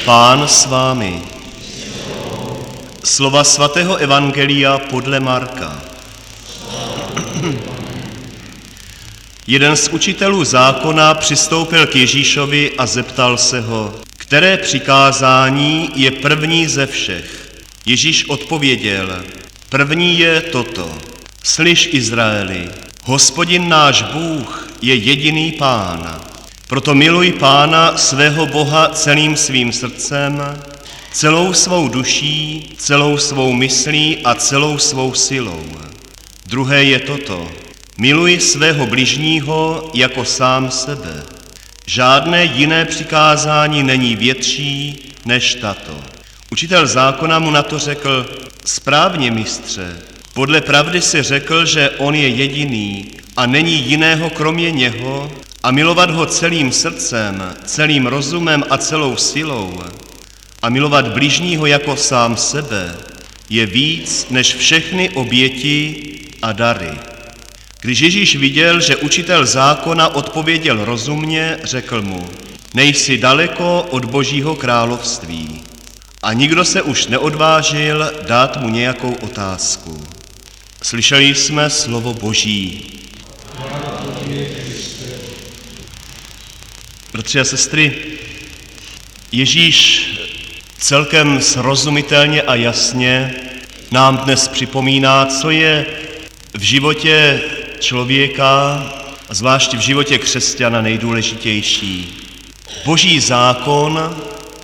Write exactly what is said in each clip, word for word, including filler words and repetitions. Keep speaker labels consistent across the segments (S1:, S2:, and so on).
S1: Pán s vámi. Slova svatého evangelia podle Marka. Jeden z učitelů zákona přistoupil k Ježíšovi a zeptal se ho, které přikázání je první ze všech. Ježíš odpověděl, první je toto. Slyš, Izraeli, Hospodin náš Bůh je jediný Pán. Proto miluj Pána svého Boha celým svým srdcem, celou svou duší, celou svou myslí a celou svou silou. Druhé je toto. Miluj svého bližního jako sám sebe. Žádné jiné přikázání není větší než tato. Učitel zákona mu na to řekl, správně, mistře, podle pravdy si řekl, že on je jediný a není jiného kromě něho a milovat ho celým srdcem, celým rozumem a celou silou a milovat bližního jako sám sebe je víc než všechny oběti a dary. Když Ježíš viděl, že učitel zákona odpověděl rozumně, řekl mu, nejsi daleko od Božího království. A nikdo se už neodvážil dát mu nějakou otázku. Slyšeli jsme slovo Boží. Bratři a sestry, Ježíš celkem srozumitelně a jasně nám dnes připomíná, co je v životě člověka, zvláště v životě křesťana, nejdůležitější. Boží zákon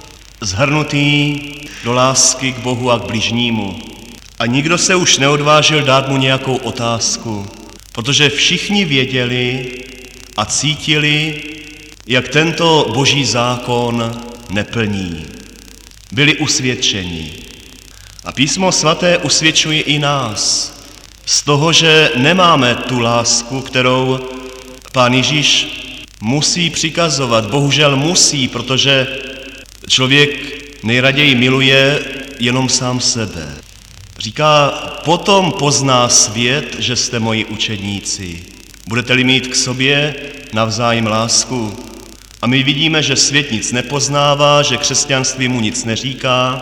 S1: shrnutý do lásky k Bohu a k bližnímu. A nikdo se už neodvážil dát mu nějakou otázku, protože všichni věděli a cítili, jak tento Boží zákon neplní. Byli usvědčeni. A Písmo svaté usvědčuje i nás z toho, že nemáme tu lásku, kterou Pán Ježíš musí přikazovat. Bohužel musí, protože člověk nejraději miluje jenom sám sebe. Říká, potom pozná svět, že jste moji učedníci. Budete-li mít k sobě navzájem lásku. A my vidíme, že svět nic nepoznává, že křesťanství mu nic neříká,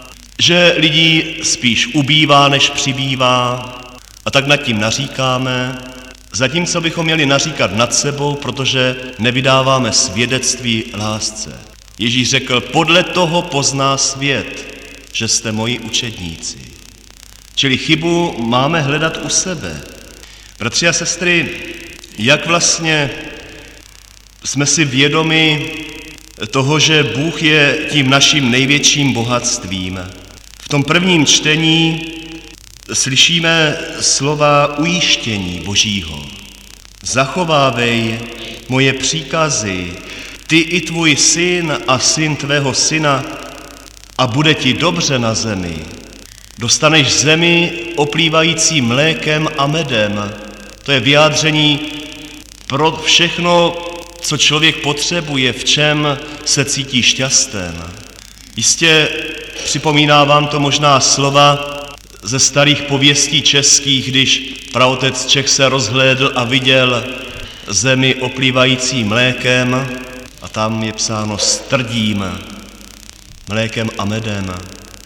S1: že lidí spíš ubývá, než přibývá. A tak nad tím naříkáme, zatímco bychom měli naříkat nad sebou, protože nevydáváme svědectví lásce. Ježíš řekl, podle toho pozná svět, že jste moji učedníci. Čili chybu máme hledat u sebe. Bratři a sestry, jak vlastně jsme si vědomi toho, že Bůh je tím naším největším bohatstvím. V tom prvním čtení slyšíme slova ujištění Božího. Zachovávej moje příkazy, ty i tvůj syn a syn tvého syna a bude ti dobře na zemi. Dostaneš zemi oplývající mlékem a medem. To je vyjádření pro všechno, co člověk potřebuje, v čem se cítí šťastem. Jistě připomíná vám to možná slova ze starých pověstí českých, když praotec Čech se rozhlédl a viděl zemi oplývající mlékem a tam je psáno strdím, mlékem a medem.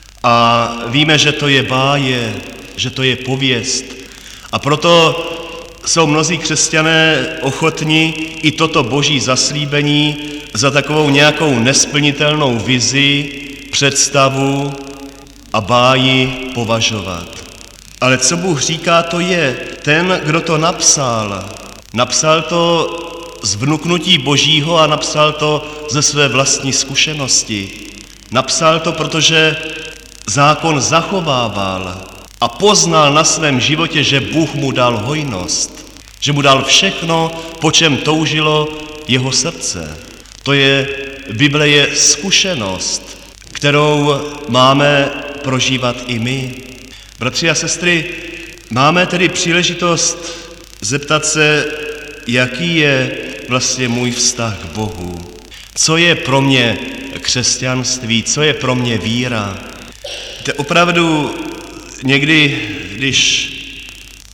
S1: A víme, že to je báje, že to je pověst. A proto jsou mnozí křesťané ochotni i toto Boží zaslíbení za takovou nějakou nesplnitelnou vizi, představu a báji považovat. Ale co Bůh říká, to je, ten, kdo to napsal, napsal to z vnuknutí Božího a napsal to ze své vlastní zkušenosti. Napsal to, protože zákon zachovával a poznal na svém životě, že Bůh mu dal hojnost, že mu dal všechno, po čem toužilo jeho srdce. To je, Bible je zkušenost, kterou máme prožívat i my. Bratři a sestry, máme tedy příležitost zeptat se, jaký je vlastně můj vztah k Bohu. Co je pro mě křesťanství, co je pro mě víra. To opravdu někdy, když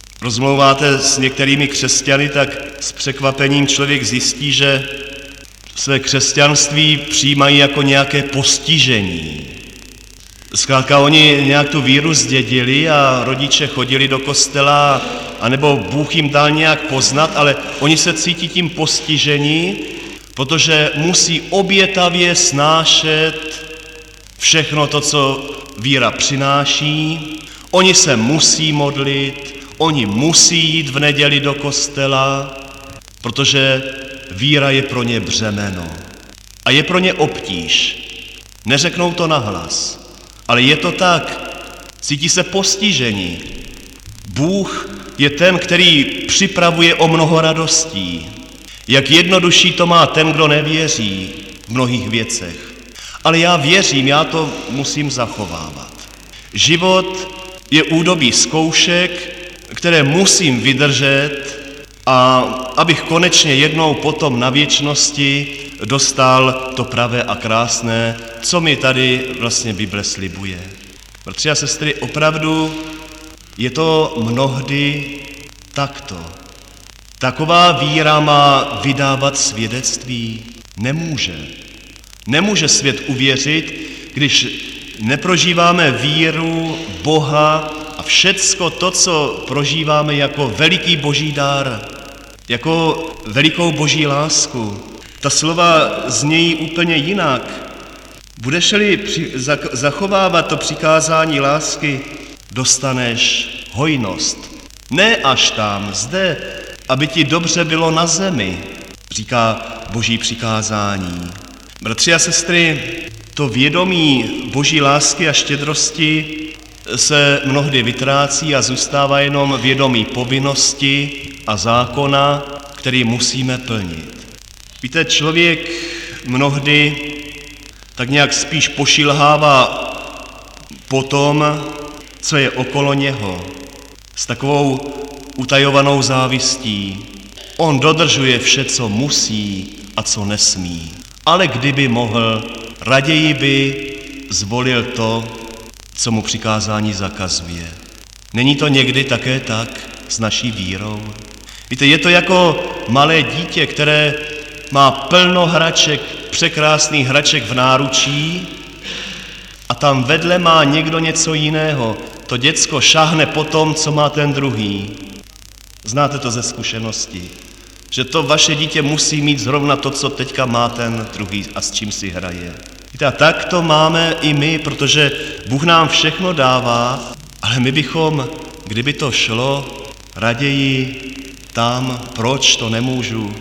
S1: rozmlouváte s některými křesťany, tak s překvapením člověk zjistí, že své křesťanství přijímají jako nějaké postižení. Zkrátka oni nějak tu víru zdědili a rodiče chodili do kostela, anebo Bůh jim dal nějak poznat, ale oni se cítí tím postižení, protože musí obětavě snášet všechno to, co víra přináší. Oni se musí modlit, oni musí jít v neděli do kostela, protože víra je pro ně břemeno a je pro ně obtíž. Neřeknou to nahlas, ale je to tak. Cítí se postižení. Bůh je ten, který připravuje o mnoho radostí. Jak jednodušší to má ten, kdo nevěří v mnohých věcech. Ale já věřím, já to musím zachovávat. Život je údobí zkoušek, které musím vydržet, a abych konečně jednou potom na věčnosti dostal to pravé a krásné, co mi tady vlastně Bible slibuje. Bratři a sestry, opravdu je to mnohdy takto. Taková víra má vydávat svědectví? Nemůže. Nemůže svět uvěřit, když neprožíváme víru Boha a všecko to, co prožíváme jako veliký boží dar, jako velikou boží lásku. Ta slova znějí úplně jinak. Budeš-li při, zachovávat to přikázání lásky, dostaneš hojnost. Ne až tam, zde, aby ti dobře bylo na zemi, říká boží přikázání. Bratři a sestry, to vědomí boží lásky a štědrosti se mnohdy vytrácí a zůstává jenom vědomí povinnosti a zákona, který musíme plnit. Víte, člověk mnohdy tak nějak spíš pošilhává po tom, co je okolo něho, s takovou utajovanou závistí. On dodržuje vše, co musí a co nesmí. Ale kdyby mohl, raději by zvolil to, co mu přikázání zakazuje. Není to někdy také tak s naší vírou? Víte, je to jako malé dítě, které má plno hraček, překrásných hraček v náručí a tam vedle má někdo něco jiného. To děcko šáhne po tom, co má ten druhý. Znáte to ze zkušenosti, že to vaše dítě musí mít zrovna to, co teďka má ten druhý a s čím si hraje. Víte, a tak to máme i my, protože Bůh nám všechno dává, ale my bychom, kdyby to šlo, raději tam, proč to nemůžu,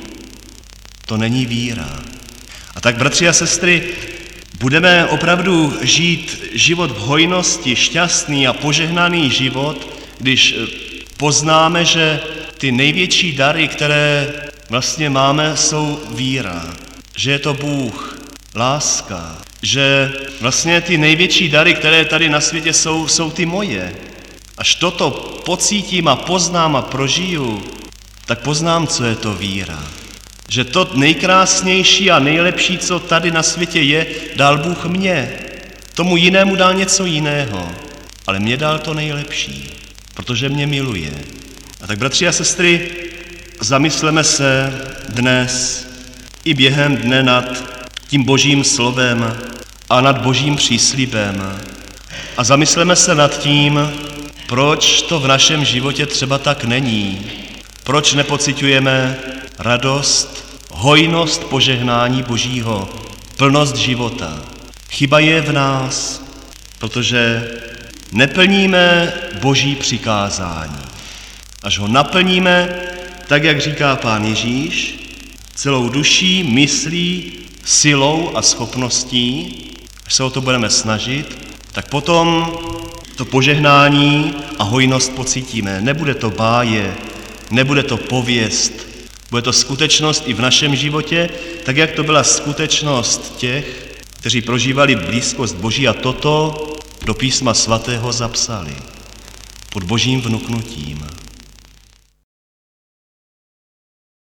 S1: to není víra. A tak, bratři a sestry, budeme opravdu žít život v hojnosti, šťastný a požehnaný život, když poznáme, že ty největší dary, které vlastně máme, jsou víra, že je to Bůh, láska, že vlastně ty největší dary, které tady na světě jsou, jsou ty moje. Až toto pocítím a poznám a prožiju, tak poznám, co je to víra. Že to nejkrásnější a nejlepší, co tady na světě je, dal Bůh mně. Tomu jinému dal něco jiného, ale mě dal to nejlepší, protože mě miluje. A tak, bratři a sestry, zamysleme se dnes i během dne nad tím božím slovem a nad božím příslibem. A zamysleme se nad tím, proč to v našem životě třeba tak není. Proč nepociťujeme radost, hojnost požehnání božího, plnost života. Chyba je v nás, protože neplníme boží přikázání. Až ho naplníme, tak jak říká Pán Ježíš, celou duší, myslí, silou a schopností, až se o to budeme snažit, tak potom to požehnání a hojnost pocítíme. Nebude to báje, nebude to pověst, bude to skutečnost i v našem životě, tak jak to byla skutečnost těch, kteří prožívali blízkost Boží a toto do písma svatého zapsali pod božím vnuknutím.